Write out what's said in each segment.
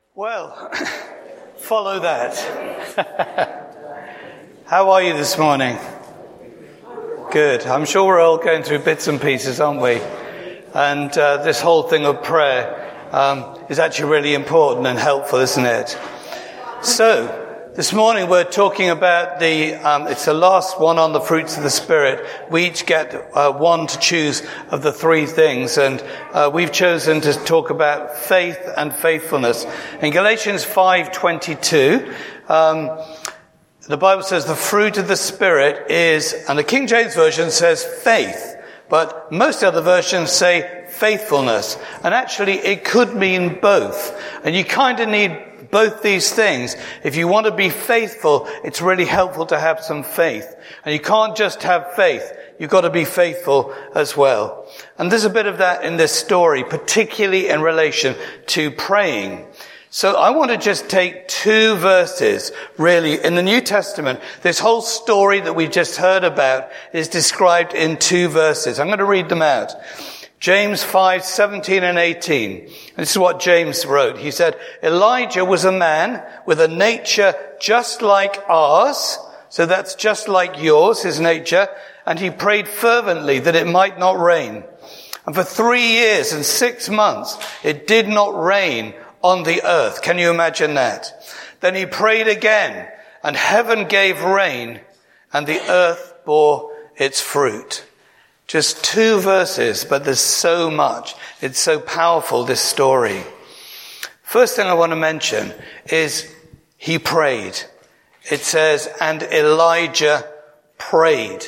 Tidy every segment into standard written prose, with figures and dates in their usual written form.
Well, follow that. How are you this morning? Good. I'm sure we're all going through bits and pieces, aren't we? And this whole thing of prayer is actually really important and helpful, isn't it? So, this morning we're talking about it's the last one on the fruits of the Spirit. We each get one to choose of the three things, and we've chosen to talk about faith and faithfulness. In Galatians 5:22, the Bible says the fruit of the Spirit is, and the King James Version says faith, but most other versions say faithfulness. And actually it could mean both. And you kind of need both these things. If you want to be faithful, it's really helpful to have some faith. And you can't just have faith. You've got to be faithful as well. And there's a bit of that in this story, particularly in relation to praying. So I want to just take two verses, really, in the New Testament. This whole story that we just heard about is described in two verses. I'm going to read them out. James 5:17 and 18. And this is what James wrote. He said, Elijah was a man with a nature just like ours. So that's just like yours, his nature. And he prayed fervently that it might not rain. And for 3 years and 6 months, it did not rain on the earth. Can you imagine that? Then he prayed again, and heaven gave rain, and the earth bore its fruit. Just two verses, but there's so much. It's so powerful, this story. First thing I want to mention is he prayed. It says, and Elijah prayed.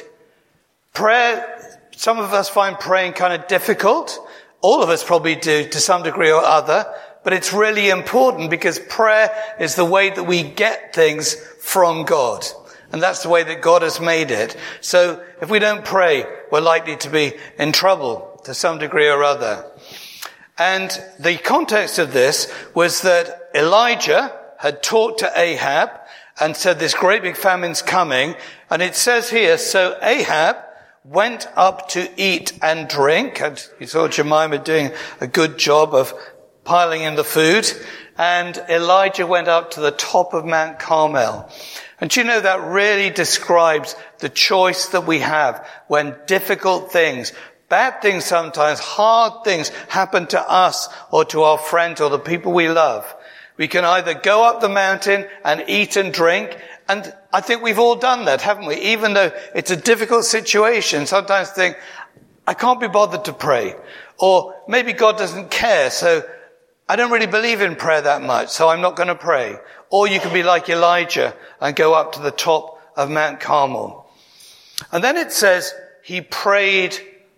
Prayer, some of us find praying kind of difficult. All of us probably do to some degree or other. But it's really important because prayer is the way that we get things from God. And that's the way that God has made it. So if we don't pray, we're likely to be in trouble to some degree or other. And the context of this was that Elijah had talked to Ahab and said this great big famine's coming. And it says here, so Ahab went up to eat and drink. And you saw Jemima doing a good job of piling in the food. And Elijah went up to the top of Mount Carmel. And you know, that really describes the choice that we have when difficult things, bad things sometimes, hard things happen to us or to our friends or the people we love. We can either go up the mountain and eat and drink, and I think we've all done that, haven't we? Even though it's a difficult situation, sometimes think, I can't be bothered to pray. Or maybe God doesn't care, so I don't really believe in prayer that much, so I'm not going to pray. Or you can be like Elijah and go up to the top of Mount Carmel. And then it says he prayed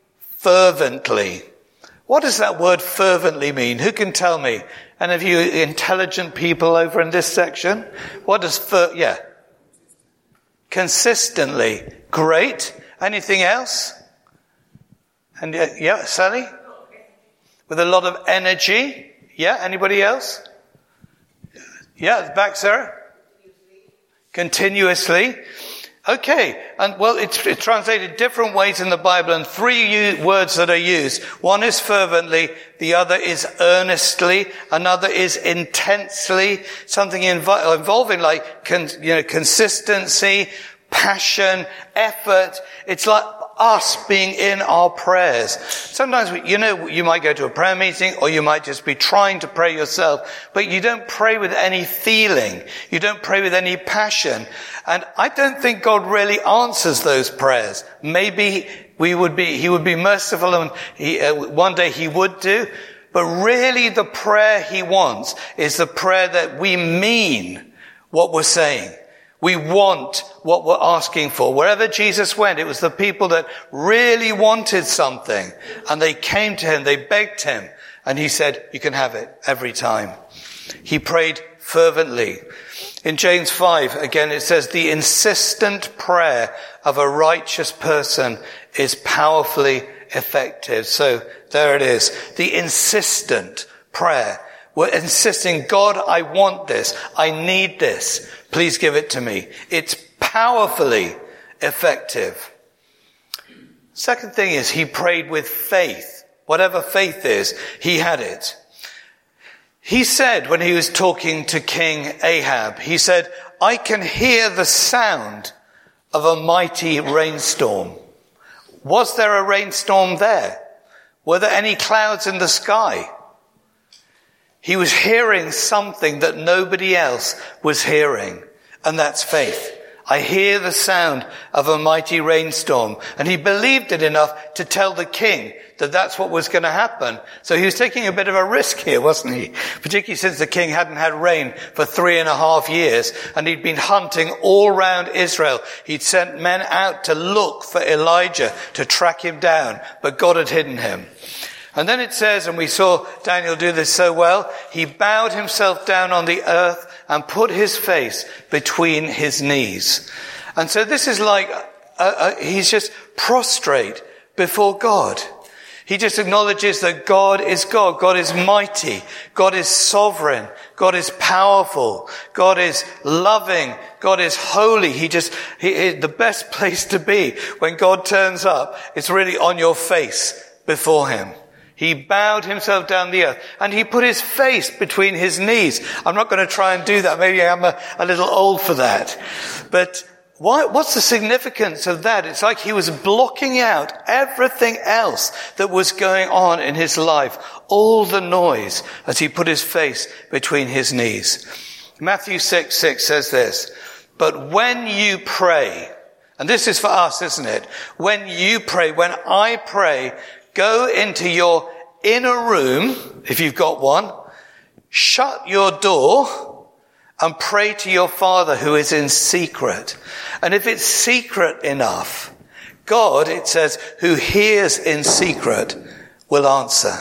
fervently. What does that word fervently mean? Who can tell me? Any of you intelligent people over in this section? What does consistently. Great. Anything else? And yeah, Sally? With a lot of energy. Yeah, anybody else? Yeah, back, Sarah? Continuously. Okay, and well, it's translated different ways in the Bible, and three words that are used. One is fervently, the other is earnestly, another is intensely, something involving like, consistency, passion, effort. It's like us being in our prayers. Sometimes, you might go to a prayer meeting or you might just be trying to pray yourself, but you don't pray with any feeling. You don't pray with any passion. And I don't think God really answers those prayers. Maybe he would be merciful and one day he would do. But really the prayer he wants is the prayer that we mean what we're saying. We want what we're asking for. Wherever Jesus went, it was the people that really wanted something. And they came to him, they begged him. And he said, you can have it every time. He prayed fervently. In James 5, again, it says, the insistent prayer of a righteous person is powerfully effective. So there it is. The insistent prayer. We're insisting, God, I want this. I need this. Please give it to me. It's powerfully effective. Second thing is he prayed with faith. Whatever faith is, he had it. He said when he was talking to King Ahab, he said, I can hear the sound of a mighty rainstorm. Was there a rainstorm there? Were there any clouds in the sky? He was hearing something that nobody else was hearing, and that's faith. I hear the sound of a mighty rainstorm. And he believed it enough to tell the king that that's what was going to happen. So he was taking a bit of a risk here, wasn't he? Particularly since the king hadn't had rain for 3.5 years, and he'd been hunting all round Israel. He'd sent men out to look for Elijah, to track him down, but God had hidden him. And then it says, and we saw Daniel do this so well, he bowed himself down on the earth and put his face between his knees. And so this is like, he's just prostrate before God. He just acknowledges that God is God. God is mighty. God is sovereign. God is powerful. God is loving. God is holy. The best place to be when God turns up is really on your face before him. He bowed himself down the earth and he put his face between his knees. I'm not going to try and do that. Maybe I'm a little old for that. But what's the significance of that? It's like he was blocking out everything else that was going on in his life. All the noise as he put his face between his knees. Matthew 6:6 says this, but when you pray, and this is for us, isn't it? When you pray, when I pray, go into your inner room, if you've got one, shut your door and pray to your Father who is in secret. And if it's secret enough, God, it says, who hears in secret will answer.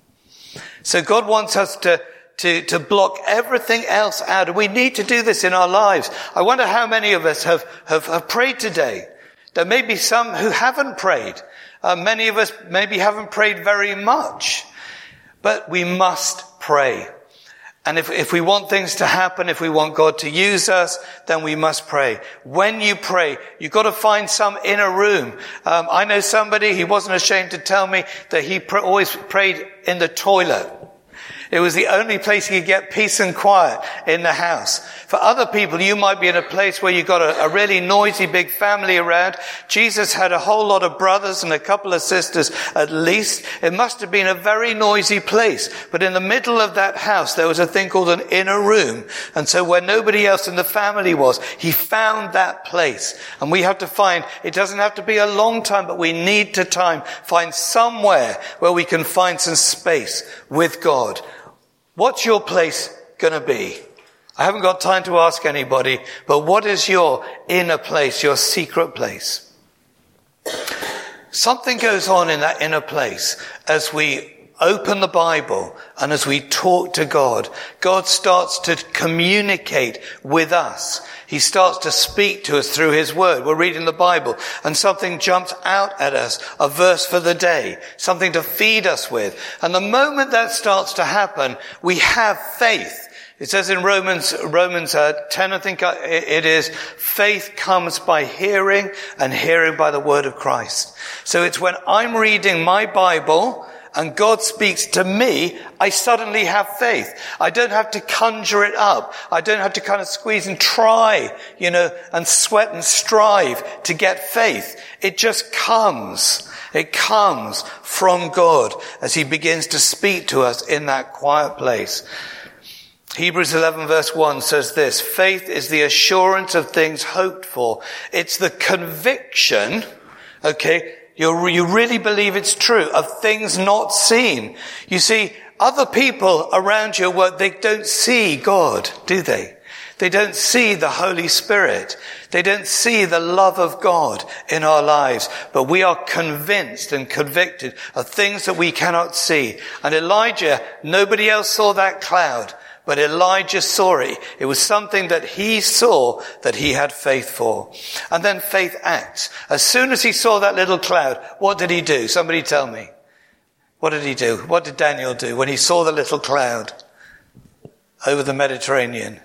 So God wants us to block everything else out. And we need to do this in our lives. I wonder how many of us have prayed today. There may be some who haven't prayed. Many of us maybe haven't prayed very much, but we must pray. And if we want things to happen, if we want God to use us, then we must pray. When you pray, you've got to find some inner room. I know somebody, he wasn't ashamed to tell me that he always prayed in the toilet. It was the only place he could get peace and quiet in the house. For other people, you might be in a place where you've got a really noisy big family around. Jesus had a whole lot of brothers and a couple of sisters at least. It must have been a very noisy place. But in the middle of that house, there was a thing called an inner room. And so where nobody else in the family was, he found that place. And we have to find, it doesn't have to be a long time, but we need to find somewhere where we can find some space with God. What's your place going to be? I haven't got time to ask anybody, but what is your inner place, your secret place? Something goes on in that inner place as we open the Bible and as we talk to God. God starts to communicate with us. He starts to speak to us through his word. We're reading the Bible and something jumps out at us, a verse for the day, something to feed us with. And the moment that starts to happen, we have faith. It says in Romans 10, I think it is, faith comes by hearing and hearing by the word of Christ. So it's when I'm reading my Bible and God speaks to me, I suddenly have faith. I don't have to conjure it up. I don't have to kind of squeeze and try, and sweat and strive to get faith. It just comes. It comes from God as he begins to speak to us in that quiet place. Hebrews 11 verse 1 says this, faith is the assurance of things hoped for. It's the conviction, okay, you really believe it's true, of things not seen. You see, other people around you, they don't see God, do they? They don't see the Holy Spirit. They don't see the love of God in our lives. But we are convinced and convicted of things that we cannot see. And Elijah, nobody else saw that cloud. But Elijah saw it. It was something that he saw that he had faith for. And then faith acts. As soon as he saw that little cloud, what did he do? Somebody tell me. What did he do? What did Daniel do when he saw the little cloud over the Mediterranean?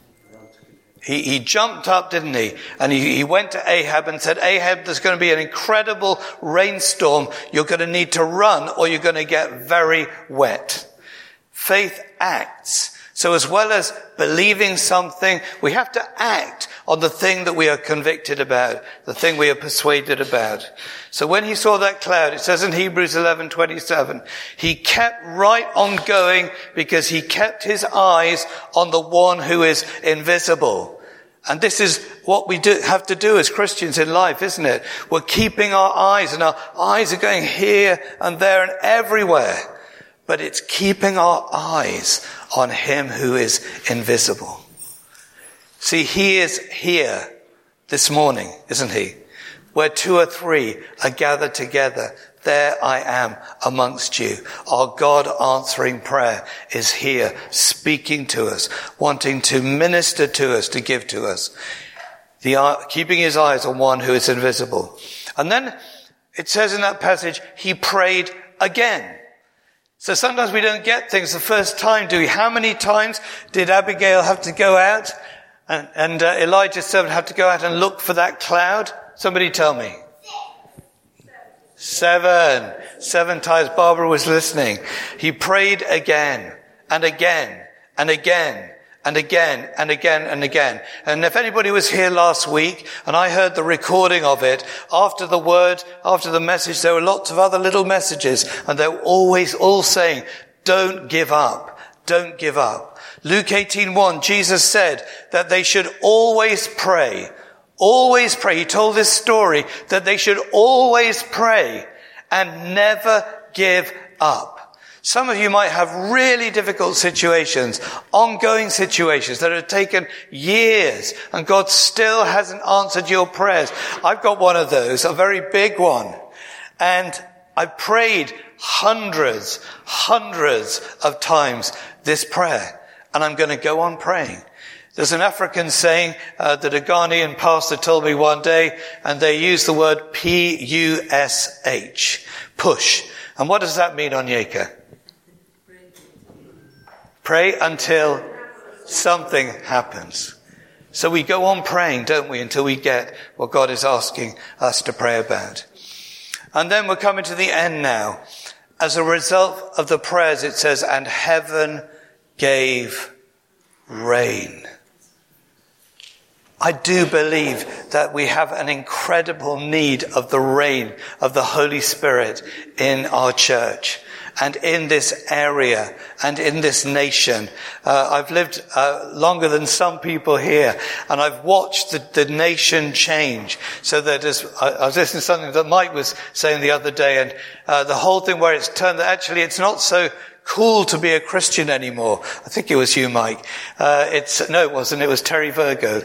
He jumped up, didn't he? And he went to Ahab and said, Ahab, there's going to be an incredible rainstorm. You're going to need to run or you're going to get very wet. Faith acts. So as well as believing something, we have to act on the thing that we are convicted about, the thing we are persuaded about. So when he saw that cloud, it says in Hebrews 11:27, he kept right on going because he kept his eyes on the one who is invisible. And this is what we have to do as Christians in life, isn't it? We're keeping our eyes, and our eyes are going here and there and everywhere. But it's keeping our eyes on him who is invisible. See, he is here this morning, isn't he? Where 2 or 3 are gathered together, there I am amongst you. Our God answering prayer is here, speaking to us, wanting to minister to us, to give to us. Keeping his eyes on one who is invisible. And then it says in that passage, he prayed again. So sometimes we don't get things the first time, do we? How many times did Abigail have to go out and Elijah's servant have to go out and look for that cloud? Somebody tell me. 7. 7 times. Barbara was listening. He prayed again and again and again and again and again and again. And if anybody was here last week and I heard the recording of it, after the word, after the message, there were lots of other little messages and they were always all saying, don't give up. Don't give up. Luke 18:1, Jesus said that they should always pray. Always pray. He told this story that they should always pray and never give up. Some of you might have really difficult situations, ongoing situations that have taken years, and God still hasn't answered your prayers. I've got one of those, a very big one. And I prayed hundreds of times this prayer, and I'm going to go on praying. There's an African saying that a Ghanaian pastor told me one day, and they use the word P-U-S-H, push. And what does that mean, Onyeka? Pray until something happens. So we go on praying, don't we, until we get what God is asking us to pray about. And then we're coming to the end now. As a result of the prayers, it says, and heaven gave rain. I do believe that we have an incredible need of the rain of the Holy Spirit in our church and in this area and in this nation. I've lived longer than some people here, and I've watched the nation change. So that as I was listening to something that Mike was saying the other day, and the whole thing where it's turned that actually it's not so cool to be a Christian anymore. I think it was you, Mike. No, it wasn't. It was Terry Virgo.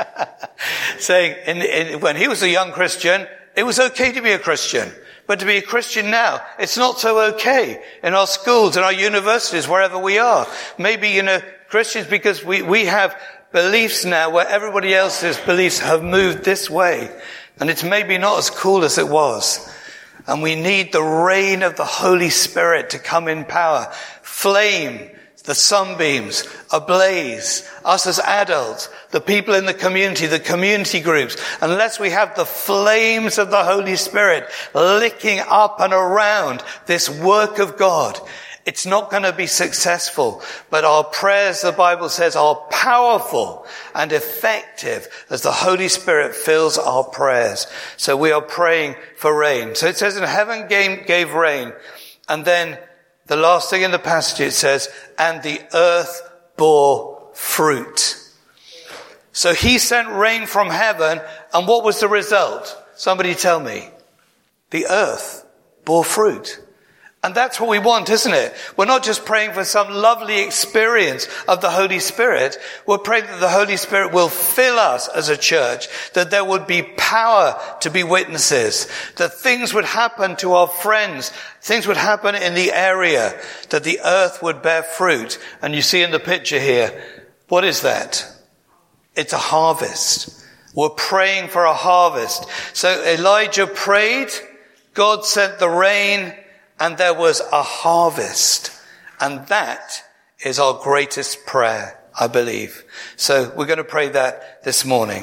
Saying when he was a young Christian, it was okay to be a Christian. But to be a Christian now, it's not so okay in our schools, in our universities, wherever we are. Maybe, Christians, because we have beliefs now where everybody else's beliefs have moved this way. And it's maybe not as cool as it was. And we need the rain of the Holy Spirit to come in power. Flame the sunbeams ablaze, us as adults, the people in the community groups. Unless we have the flames of the Holy Spirit licking up and around this work of God, it's not going to be successful. But our prayers, the Bible says, are powerful and effective as the Holy Spirit fills our prayers. So we are praying for rain. So it says in heaven gave rain. And then the last thing in the passage, it says, and the earth bore fruit. So he sent rain from heaven, and what was the result? Somebody tell me. The earth bore fruit. And that's what we want, isn't it? We're not just praying for some lovely experience of the Holy Spirit. We're praying that the Holy Spirit will fill us as a church, that there would be power to be witnesses, that things would happen to our friends, things would happen in the area, that the earth would bear fruit. And you see in the picture here, what is that? It's a harvest. We're praying for a harvest. So Elijah prayed, God sent the rain, and there was a harvest. And that is our greatest prayer, I believe. So we're going to pray that this morning.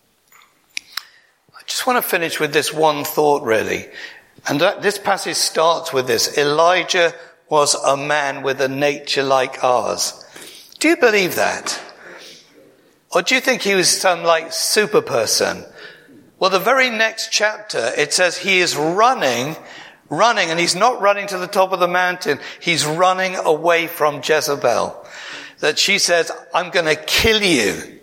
I just want to finish with this one thought, really. And this passage starts with this. Elijah was a man with a nature like ours. Do you believe that? Or do you think he was some like super person? Well, the very next chapter, it says he is running, and he's not running to the top of the mountain. He's running away from Jezebel. That she says, I'm going to kill you.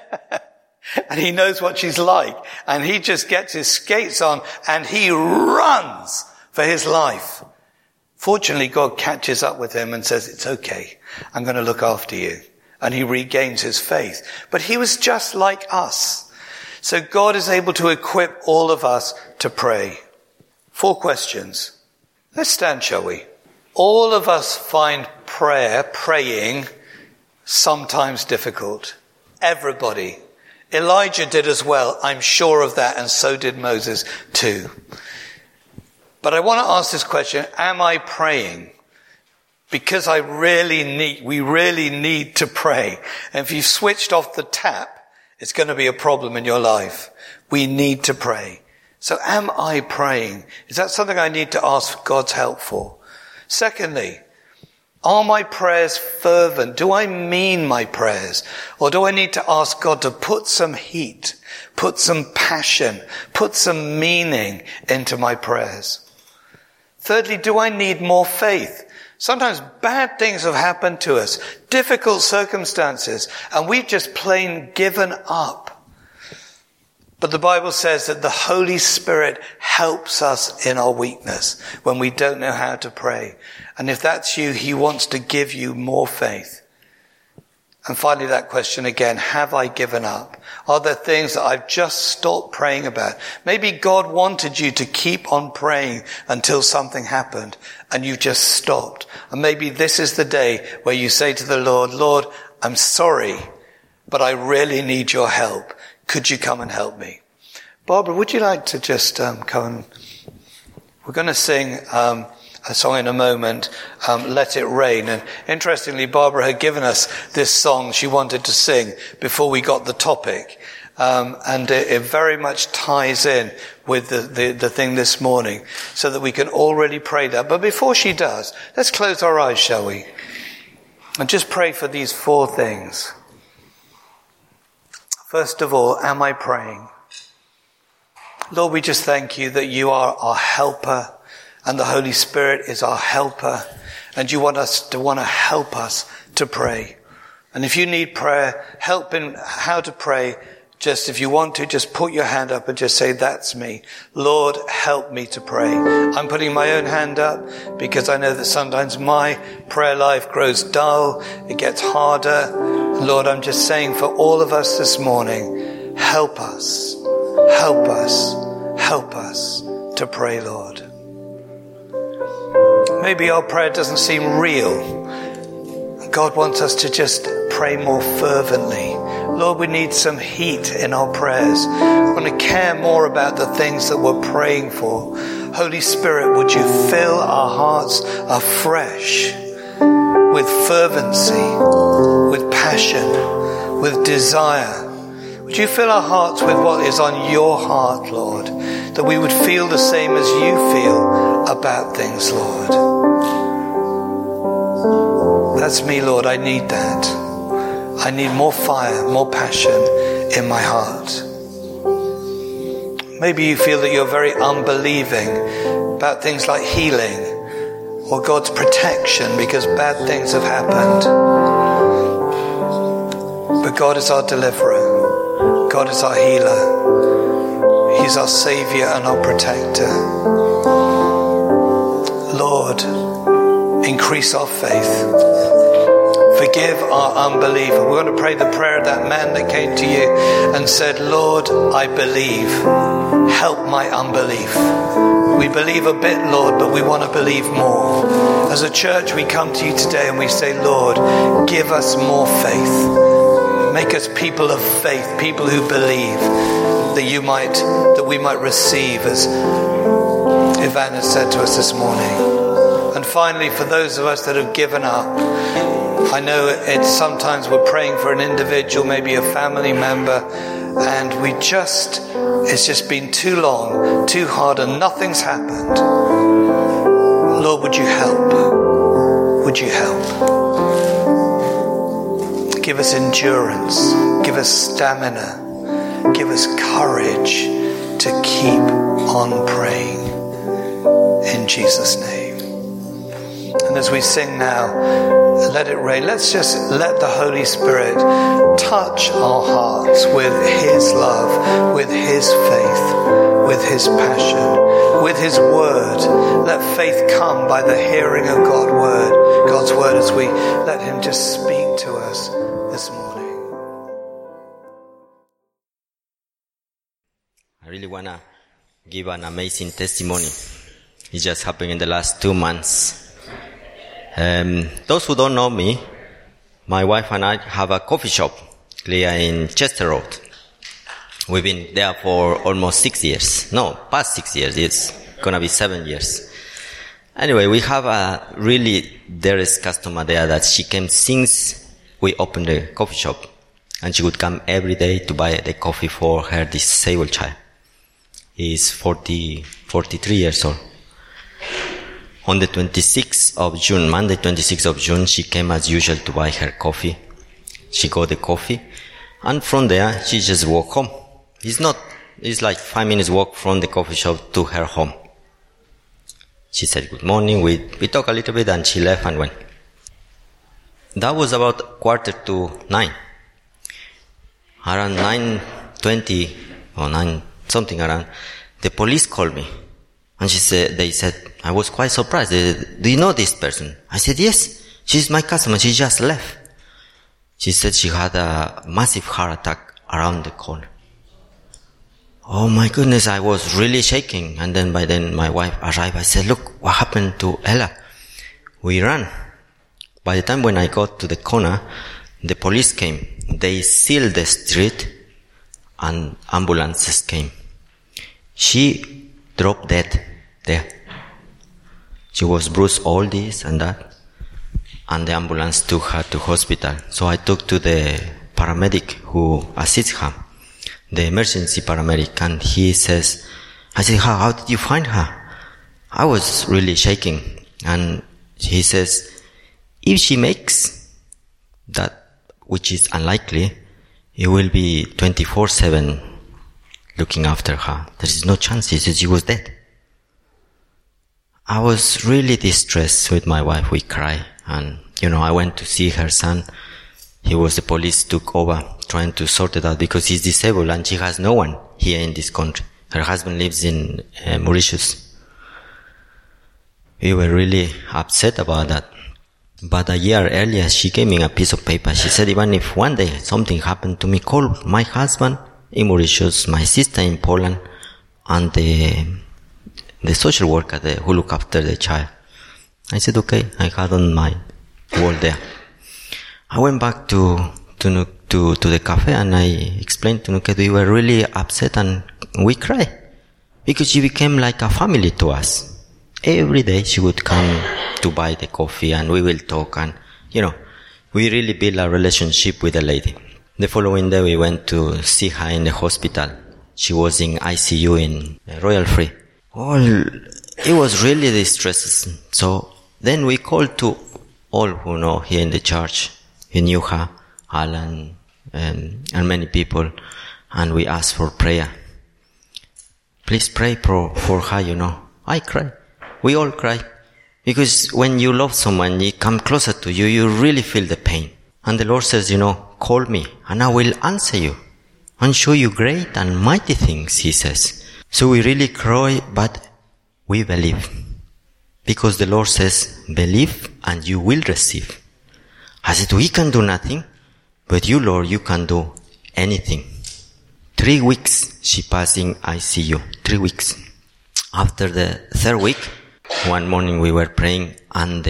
And he knows what she's like. And he just gets his skates on and he runs for his life. Fortunately, God catches up with him and says, it's okay. I'm going to look after you. And he regains his faith. But he was just like us. So God is able to equip all of us to pray. 4 questions. Let's stand, shall we? All of us find praying, sometimes difficult. Everybody. Elijah did as well. I'm sure of that. And so did Moses too. But I want to ask this question. Am I praying? Because we really need to pray. And if you've switched off the tap, it's going to be a problem in your life. We need to pray. So am I praying? Is that something I need to ask God's help for? Secondly, are my prayers fervent? Do I mean my prayers? Or do I need to ask God to put some heat, put some passion, put some meaning into my prayers? Thirdly, do I need more faith? Sometimes bad things have happened to us, difficult circumstances, and we've just plain given up. But the Bible says that the Holy Spirit helps us in our weakness when we don't know how to pray. And if that's you, he wants to give you more faith. And finally, that question again, have I given up? Are there things that I've just stopped praying about? Maybe God wanted you to keep on praying until something happened and you just stopped. And maybe this is the day where you say to the Lord, Lord, I'm sorry, but I really need your help. Could you come and help me? Barbara, would you like to just come? We're going to sing a song in a moment, Let It Rain. And interestingly, Barbara had given us this song she wanted to sing before we got the topic. And it very much ties in with the thing this morning so that we can already pray that. But before she does, let's close our eyes, shall we? And just pray for these 4 things. First of all, am I praying? Lord, we just thank you that you are our helper. And the Holy Spirit is our helper. And you want to help us to pray. And if you need prayer, help in how to pray, just if you want to, just put your hand up and just say, that's me. Lord, help me to pray. I'm putting my own hand up because I know that sometimes my prayer life grows dull. It gets harder. Lord, I'm just saying for all of us this morning, help us, help us, help us to pray, Lord. Maybe our prayer doesn't seem real. God wants us to just pray more fervently. Lord, we need some heat in our prayers. We want to care more about the things that we're praying for. Holy Spirit, would you fill our hearts afresh with fervency, with passion, with desire. Would you fill our hearts with what is on your heart, Lord, that we would feel the same as you feel about things, Lord. That's me, Lord. I need that. I need more fire, more passion in my heart. Maybe you feel that you're very unbelieving about things like healing or God's protection because bad things have happened. But God is our deliverer. God is our healer. He's our savior and our protector. Lord, increase our faith. Forgive our unbelief. We're going to pray the prayer of that man that came to you and said, Lord, I believe. Help my unbelief. We believe a bit, Lord, but we want to believe more. As a church, we come to you today and we say, Lord, give us more faith. Make us people of faith, people who believe that we might receive, as Ivan has said to us this morning. And finally, for those of us that have given up, I know it's sometimes we're praying for an individual, maybe a family member, and it's just been too long, too hard, and nothing's happened. Lord, would you help? would you help? Give us endurance, give us stamina, give us courage to keep on praying in Jesus' name. And as we sing now, let it rain. Let's just let the Holy Spirit touch our hearts with His love, with His faith, with His passion, with His word. Let faith come by the hearing of God's word as we let Him just speak to us this morning. I really want to give an amazing testimony. It just happened in the last 2 months. Those who don't know me, my wife and I have a coffee shop here in Chester Road. We've been there for almost 6 years. No, past 6 years. It's gonna be 7 years. Anyway, we have a really dearest customer there that she came since we opened the coffee shop. And she would come every day to buy the coffee for her disabled child. He's 43 years old. On the 26th of June, Monday 26th of June, she came as usual to buy her coffee. She got the coffee, and from there, she just walked home. It's like 5 minutes walk from the coffee shop to her home. She said good morning, we talked a little bit, and she left and went. That was about 8:45. Around 9:20, or 9 something around, the police called me. And they said, I was quite surprised. Do you know this person? I said, yes, she's my customer. She just left. She said she had a massive heart attack around the corner. Oh my goodness, I was really shaking. And then by then my wife arrived. I said, look, what happened to Ella? We ran. By the time when I got to the corner, the police came. They sealed the street and ambulances came. She dropped dead there. She was bruised all this and that, and the ambulance took her to hospital. So I took to the paramedic who assists her, the emergency paramedic, and he says, I said, how did you find her? I was really shaking, and he says, if she makes that, which is unlikely, it will be 24/7 looking after her. There is no chance. He says she was dead. I was really distressed with my wife. We cried. And, I went to see her son. The police took over trying to sort it out because he's disabled and she has no one here in this country. Her husband lives in Mauritius. We were really upset about that. But a year earlier, she gave me a piece of paper. She said, even if one day something happened to me, call my husband in Mauritius, my sister in Poland, and the social worker there who look after the child. I said, okay, I had on my wall there. I went back to the cafe and I explained to Nuket we were really upset and we cried. Because she became like a family to us. Every day she would come to buy the coffee and we will talk and, we really built a relationship with the lady. The following day we went to see her in the hospital. She was in ICU in Royal Free. It was really distressing. So then we called to all who know here in the church. We knew her, Alan, and many people, and we asked for prayer. Please pray for her, I cry. We all cry. Because when you love someone, they come closer to you, you really feel the pain. And the Lord says, call me, and I will answer you, and show you great and mighty things, He says. So we really cry, but we believe. Because the Lord says, believe and you will receive. I said, we can do nothing, but you, Lord, you can do anything. 3 weeks she passed in ICU. 3 weeks. After the 3rd week, one morning we were praying and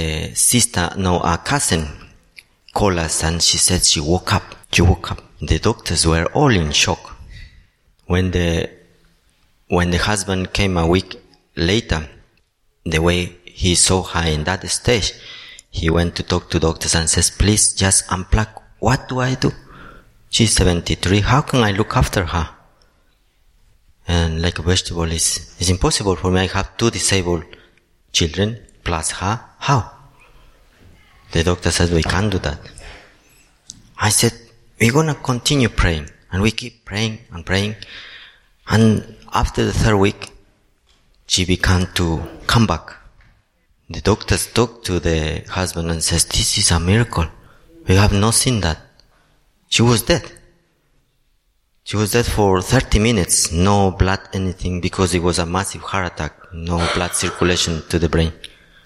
a cousin called us and she said she woke up. She woke up. The doctors were all in shock. When the husband came a week later, the way he saw her in that stage, he went to talk to doctors and says, please just unplug. What do I do? She's 73. How can I look after her? And like a vegetable, it's impossible for me. I have 2 disabled children plus her. How? The doctor said, we can't do that. I said, we're going to continue praying. And we keep praying and praying. And after the third week, she began to come back. The doctors talked to the husband and says, this is a miracle. We have not seen that. She was dead. She was dead for 30 minutes. No blood, anything, because it was a massive heart attack. No blood circulation to the brain.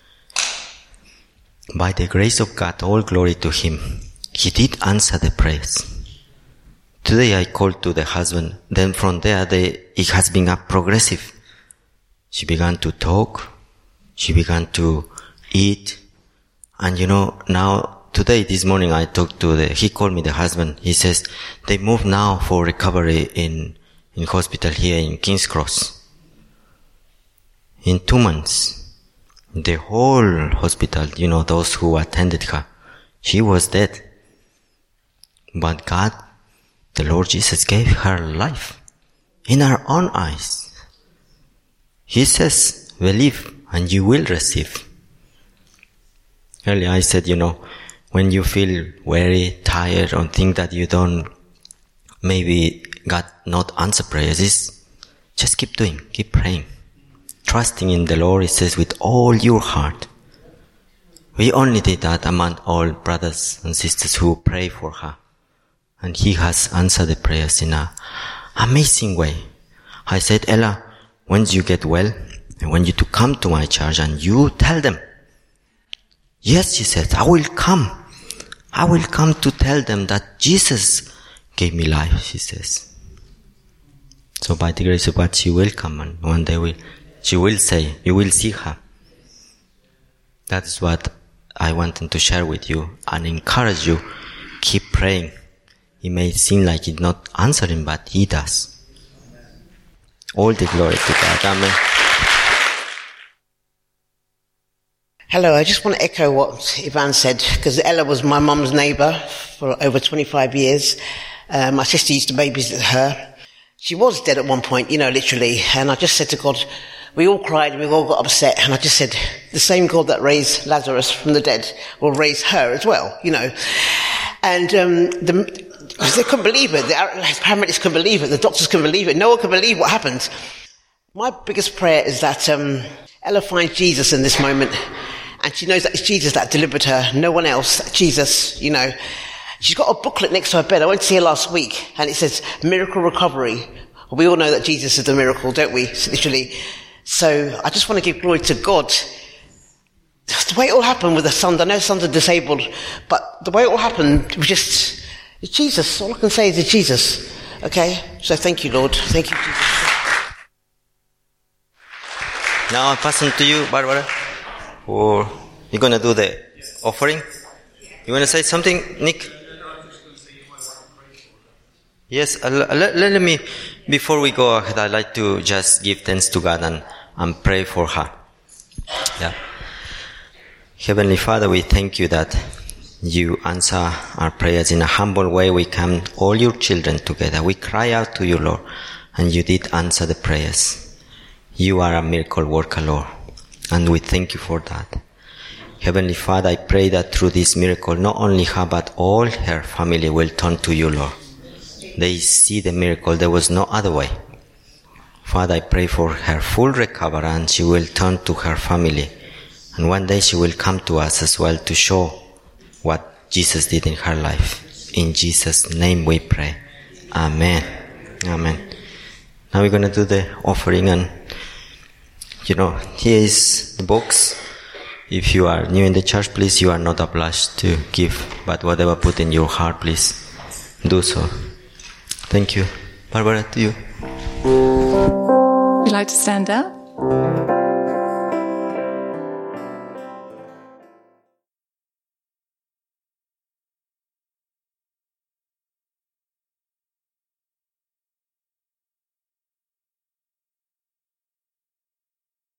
By the grace of God, all glory to Him. He did answer the prayers. Today I called to the husband. Then from there, it has been a progressive. She began to talk. She began to eat. And now, today, this morning, I talked to he called me, the husband. He says, they moved now for recovery in hospital here in King's Cross. In 2 months, the whole hospital, those who attended her, she was dead. But God, the Lord Jesus, gave her life in her own eyes. He says, believe and you will receive. Earlier I said, when you feel very tired or think that you don't, maybe God not answer prayers, just keep doing, keep praying. Trusting in the Lord, it says, with all your heart. We only did that among all brothers and sisters who pray for her. And He has answered the prayers in an amazing way. I said, Ella, once you get well, I want you to come to my church and you tell them. Yes, she said, I will come. I will come to tell them that Jesus gave me life, she says. So by the grace of God, she will come, and one day she will say, you will see her. That is what I wanted to share with you and encourage you. Keep praying. It may seem like it's not answering, but He does. All the glory to God. Amen. Hello, I just want to echo what Ivan said, because Ella was my mum's neighbour for over 25 years. My sister used to babysit her. She was dead at one point, literally. And I just said to God, we all cried, we all got upset. And I just said, the same God that raised Lazarus from the dead will raise her as well, And they couldn't believe it. The paramedics couldn't believe it. The doctors couldn't believe it. No one could believe what happened. My biggest prayer is that Ella finds Jesus in this moment. And she knows that it's Jesus that delivered her, no one else. Jesus, She's got a booklet next to her bed. I went to see her last week, and it says, Miracle Recovery. We all know that Jesus is the miracle, don't we? Literally. So I just want to give glory to God. The way it all happened with the son, I know the sons are disabled, but the way it all happened was just, it's Jesus. All I can say is it's Jesus. Okay? So thank you, Lord. Thank you, Jesus. Now I pass on to you, Barbara. Or you're going to do the offering? You want to say something, Nick? Yes, let me, before we go ahead, I'd like to just give thanks to God and pray for her. Yeah. Heavenly Father, we thank you that you answer our prayers in a humble way. We come, all your children together. We cry out to you, Lord, and you did answer the prayers. You are a miracle worker, Lord, and we thank you for that. Heavenly Father, I pray that through this miracle, not only her, but all her family will turn to you, Lord. They see the miracle. There was no other way. Father, I pray for her full recovery, and she will turn to her family. And one day she will come to us as well to show what Jesus did in her life. In Jesus' name we pray. Amen. Amen. Now we're going to do the offering, and here is the box. If you are new in the church, please, you are not obliged to give, but whatever put in your heart, please do so. Thank you. Barbara, to you. Would you like to stand up?